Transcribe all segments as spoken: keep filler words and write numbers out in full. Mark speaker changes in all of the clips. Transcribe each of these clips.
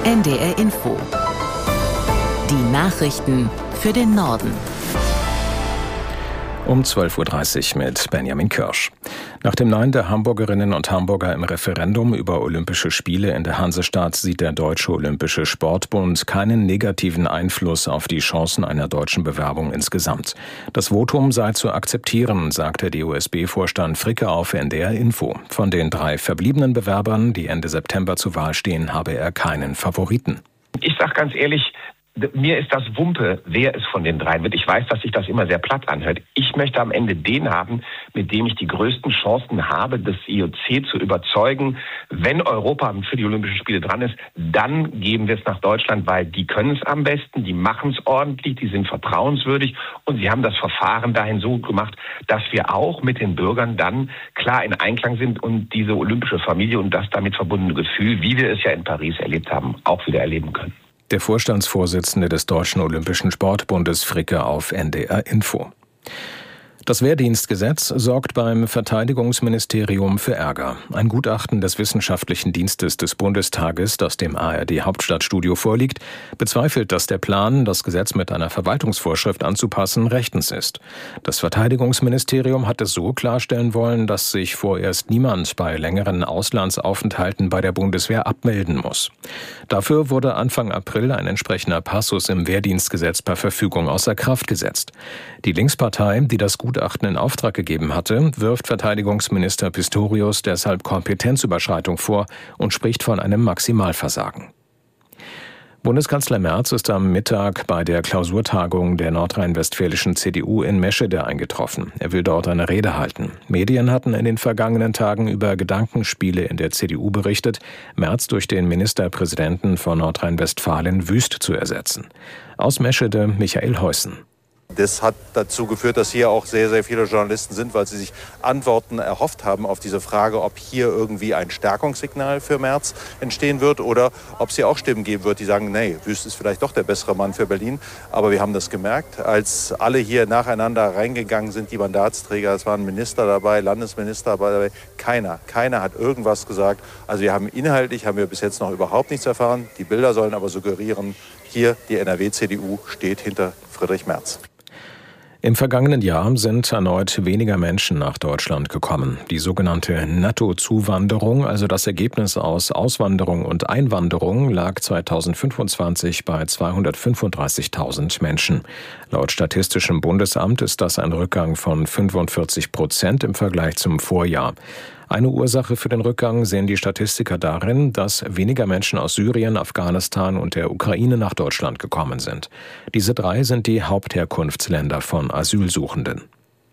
Speaker 1: N D R Info. Die Nachrichten für den Norden.
Speaker 2: Um zwölf Uhr dreißig mit Benjamin Kirsch. Nach dem Nein der Hamburgerinnen und Hamburger im Referendum über Olympische Spiele in der Hansestadt sieht der Deutsche Olympische Sportbund keinen negativen Einfluss auf die Chancen einer deutschen Bewerbung insgesamt. Das Votum sei zu akzeptieren, sagte D O S B-Vorstand Fricke auf N D R Info. Von den drei verbliebenen Bewerbern, die Ende September zur Wahl stehen, habe er keinen Favoriten.
Speaker 3: Ich sage ganz ehrlich, mir ist das Wumpe, wer es von den dreien wird. Ich weiß, dass sich das immer sehr platt anhört. Ich möchte am Ende den haben, mit dem ich die größten Chancen habe, das I O C zu überzeugen. Wenn Europa für die Olympischen Spiele dran ist, dann geben wir es nach Deutschland, weil die können es am besten, die machen es ordentlich, die sind vertrauenswürdig und sie haben das Verfahren dahin so gut gemacht, dass wir auch mit den Bürgern dann klar in Einklang sind und diese olympische Familie und das damit verbundene Gefühl, wie wir es ja in Paris erlebt haben, auch wieder erleben können.
Speaker 2: Der Vorstandsvorsitzende des Deutschen Olympischen Sportbundes Fricke auf N D R Info. Das Wehrdienstgesetz sorgt beim Verteidigungsministerium für Ärger. Ein Gutachten des Wissenschaftlichen Dienstes des Bundestages, das dem A R D-Hauptstadtstudio vorliegt, bezweifelt, dass der Plan, das Gesetz mit einer Verwaltungsvorschrift anzupassen, rechtens ist. Das Verteidigungsministerium hat es so klarstellen wollen, dass sich vorerst niemand bei längeren Auslandsaufenthalten bei der Bundeswehr abmelden muss. Dafür wurde Anfang April ein entsprechender Passus im Wehrdienstgesetz per Verfügung außer Kraft gesetzt. Die Linkspartei, die das Gutachten in Auftrag gegeben hatte, wirft Verteidigungsminister Pistorius deshalb Kompetenzüberschreitung vor und spricht von einem Maximalversagen. Bundeskanzler Merz ist am Mittag bei der Klausurtagung der nordrhein-westfälischen C D U in Meschede eingetroffen. Er will dort eine Rede halten. Medien hatten in den vergangenen Tagen über Gedankenspiele in der C D U berichtet, Merz durch den Ministerpräsidenten von Nordrhein-Westfalen Wüst zu ersetzen. Aus Meschede Michael Heussen.
Speaker 4: Das hat dazu geführt, dass hier auch sehr, sehr viele Journalisten sind, weil sie sich Antworten erhofft haben auf diese Frage, ob hier irgendwie ein Stärkungssignal für Merz entstehen wird oder ob es hier auch Stimmen geben wird, die sagen, nee, Wüst ist vielleicht doch der bessere Mann für Berlin. Aber wir haben das gemerkt, als alle hier nacheinander reingegangen sind, die Mandatsträger, es waren Minister dabei, Landesminister dabei, keiner, keiner hat irgendwas gesagt. Also wir haben inhaltlich, haben wir bis jetzt noch überhaupt nichts erfahren. Die Bilder sollen aber suggerieren, hier die N R W-C D U steht hinter Friedrich Merz.
Speaker 2: Im vergangenen Jahr sind erneut weniger Menschen nach Deutschland gekommen. Die sogenannte Nettozuwanderung, also das Ergebnis aus Auswanderung und Einwanderung, lag zweitausendfünfundzwanzig bei zweihundertfünfunddreißigtausend Menschen. Laut Statistischem Bundesamt ist das ein Rückgang von fünfundvierzig Prozent im Vergleich zum Vorjahr. Eine Ursache für den Rückgang sehen die Statistiker darin, dass weniger Menschen aus Syrien, Afghanistan und der Ukraine nach Deutschland gekommen sind. Diese drei sind die Hauptherkunftsländer von Asylsuchenden.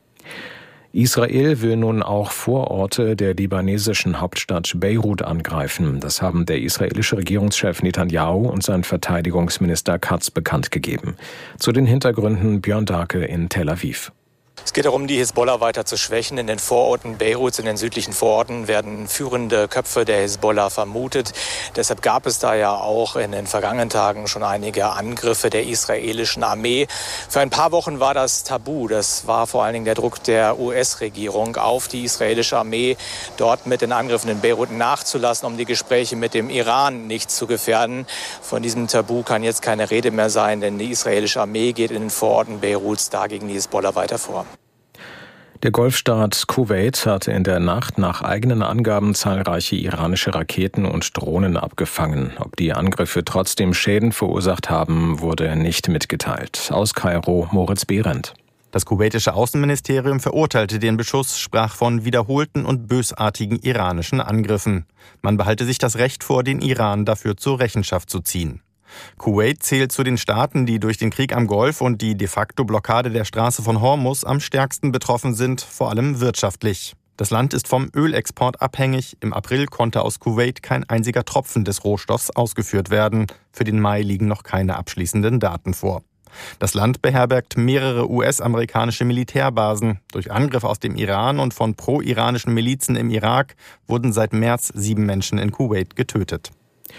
Speaker 2: Israel will nun auch Vororte der libanesischen Hauptstadt Beirut angreifen. Das haben der israelische Regierungschef Netanyahu und sein Verteidigungsminister Katz bekannt gegeben. Zu den Hintergründen Björn Dake in Tel Aviv.
Speaker 5: Es geht darum, die Hisbollah weiter zu schwächen. In den Vororten Beiruts, in den südlichen Vororten werden führende Köpfe der Hisbollah vermutet. Deshalb gab es da ja auch in den vergangenen Tagen schon einige Angriffe der israelischen Armee. Für ein paar Wochen war das tabu. Das war vor allen Dingen der Druck der U S-Regierung auf die israelische Armee, dort mit den Angriffen in Beirut nachzulassen, um die Gespräche mit dem Iran nicht zu gefährden. Von diesem Tabu kann jetzt keine Rede mehr sein, denn die israelische Armee geht in den Vororten Beiruts da gegen die Hisbollah weiter vor.
Speaker 2: Der Golfstaat Kuwait hat in der Nacht nach eigenen Angaben zahlreiche iranische Raketen und Drohnen abgefangen. Ob die Angriffe trotzdem Schäden verursacht haben, wurde nicht mitgeteilt. Aus Kairo Moritz Behrendt.
Speaker 6: Das kuwaitische Außenministerium verurteilte den Beschuss, sprach von wiederholten und bösartigen iranischen Angriffen. Man behalte sich das Recht vor, den Iran dafür zur Rechenschaft zu ziehen. Kuwait zählt zu den Staaten, die durch den Krieg am Golf und die de facto Blockade der Straße von Hormuz am stärksten betroffen sind, vor allem wirtschaftlich. Das Land ist vom Ölexport abhängig. Im April konnte aus Kuwait kein einziger Tropfen des Rohstoffs ausgeführt werden. Für den Mai liegen noch keine abschließenden Daten vor. Das Land beherbergt mehrere U S-amerikanische Militärbasen. Durch Angriffe aus dem Iran und von pro-iranischen Milizen im Irak wurden seit März sieben Menschen in Kuwait getötet.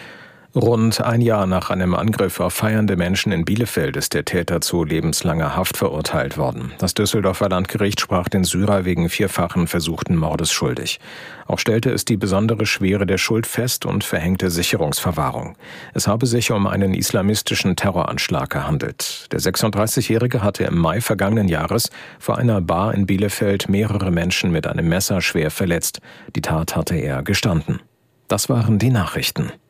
Speaker 2: Rund ein Jahr nach einem Angriff auf feiernde Menschen in Bielefeld ist der Täter zu lebenslanger Haft verurteilt worden. Das Düsseldorfer Landgericht sprach den Syrer wegen vierfachen versuchten Mordes schuldig. Auch stellte es die besondere Schwere der Schuld fest und verhängte Sicherungsverwahrung. Es habe sich um einen islamistischen Terroranschlag gehandelt. Der sechsunddreißigjährige hatte im Mai vergangenen Jahres vor einer Bar in Bielefeld mehrere Menschen mit einem Messer schwer verletzt. Die Tat hatte er gestanden. Das waren die Nachrichten.